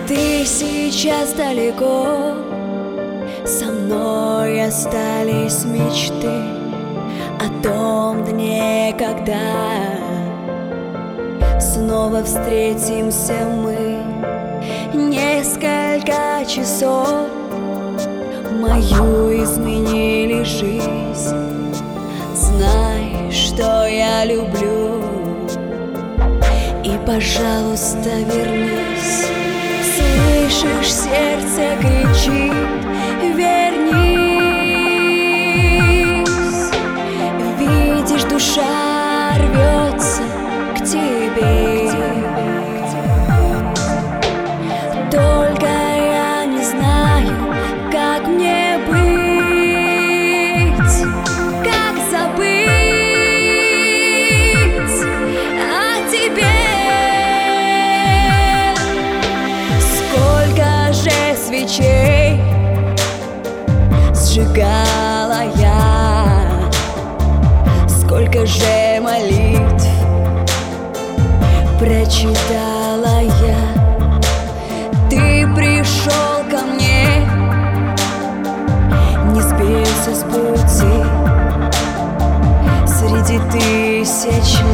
Ты сейчас далеко, со мной остались мечты о том дне, когда снова встретимся мы. Несколько часов мою изменили жизнь. Знай, что я люблю, и, пожалуйста, вернись. Слышишь, сердце кричит: вернись. Видишь, душа рвется к тебе. Только я не знаю, как мне быть, как забыть о тебе. Сколько же свечей сжигала я, сколько же молитв прочитала я. Ты пришел ко мне, не сбился с пути среди тысяч